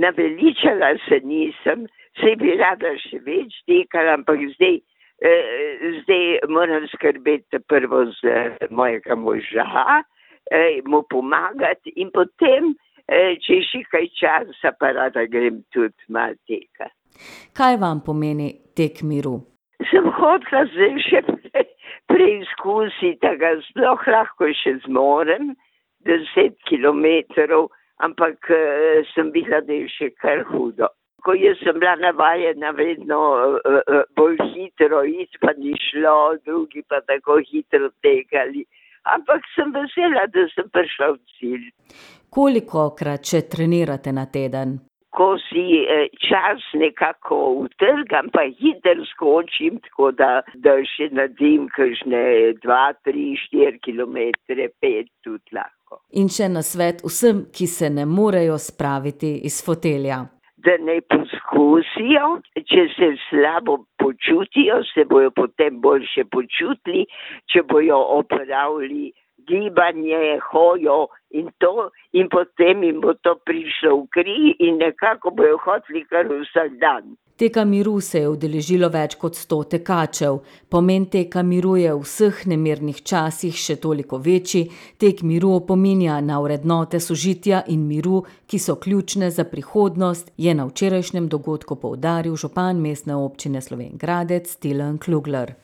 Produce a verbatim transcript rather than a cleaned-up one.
naveličala se nisem, se bi rada še več tekala, ampak zdaj, eh, zdaj moram skrbeti prvo z mojega moža, eh, mu pomagati in potem, eh, če je še kaj časa, pa rada grem tudi malo teka. Kaj vam pomeni tek miru? Sem hotela zdaj še pre, preizkusiti, da ga sploh lahko še zmorem, deset kilometrov, ampak uh, sem bila, da je še kar hudo. Ko jaz sem bila navajena vedno uh, uh, bolj hitro iti, pa ni šlo, drugi pa tako hitro tekali. Ampak sem vesela, da sem prišla v cilj. Kolikokrat še trenirate na teden? Ko si eh, čas nekako utrgam, pa hitro skočim, tako da, da še naredim kakšne dva, tri, štiri kilometre, pet tudi lahko. In še nasvet vsem, ki se ne morejo spraviti iz fotelja. Da ne poskusijo, če se slabo počutijo, se bojo potem boljše počutili, če bojo opravili gibanje, hojo in to, in potem jim bo to prišlo v kri in nekako bojo hoteli kar vsak dan. Teka miru se je udeležilo več kot sto tekačev. Pomen teka miru je v vseh nemirnih časih še toliko večji. Tek miru opominja na vrednote sožitja in miru, ki so ključne za prihodnost, je na včerajšnjem dogodku poudaril župan mestne občine Slovenj Gradec Tilen Klugler.